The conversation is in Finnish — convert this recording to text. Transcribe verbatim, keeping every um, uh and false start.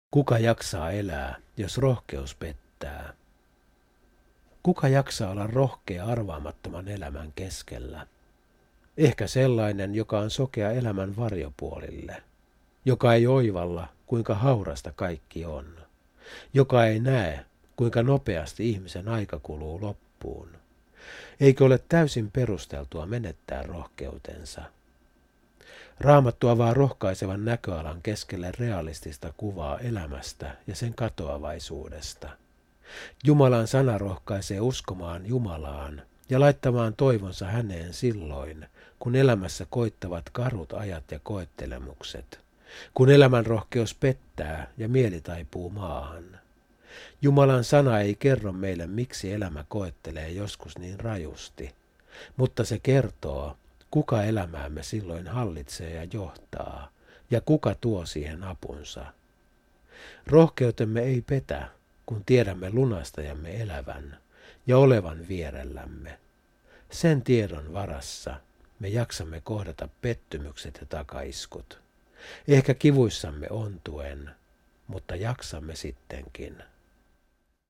Kuka jaksaa elää, jos rohkeus pettää? Kuka jaksaa olla rohkea arvaamattoman elämän keskellä? Ehkä sellainen, joka on sokea elämän varjopuolille, joka ei oivalla, kuinka haurasta kaikki on, joka ei näe, kuinka nopeasti ihmisen aika kuluu loppuun. Eikö ole täysin perusteltua menettää rohkeutensa? Raamattu avaa rohkaisevan näköalan keskelle realistista kuvaa elämästä ja sen katoavaisuudesta. Jumalan sana rohkaisee uskomaan Jumalaan ja laittamaan toivonsa häneen silloin, kun elämässä koittavat karut ajat ja koettelemukset, kun elämän rohkeus pettää ja mieli taipuu maahan. Jumalan sana ei kerro meille, miksi elämä koettelee joskus niin rajusti, mutta se kertoo, kuka elämäämme silloin hallitsee ja johtaa, ja kuka tuo siihen apunsa. Rohkeutemme ei petä, kun tiedämme lunastajamme elävän ja olevan vierellämme. Sen tiedon varassa me jaksamme kohdata pettymykset ja takaiskut. Ehkä kivuissamme ontuen, mutta jaksamme sittenkin.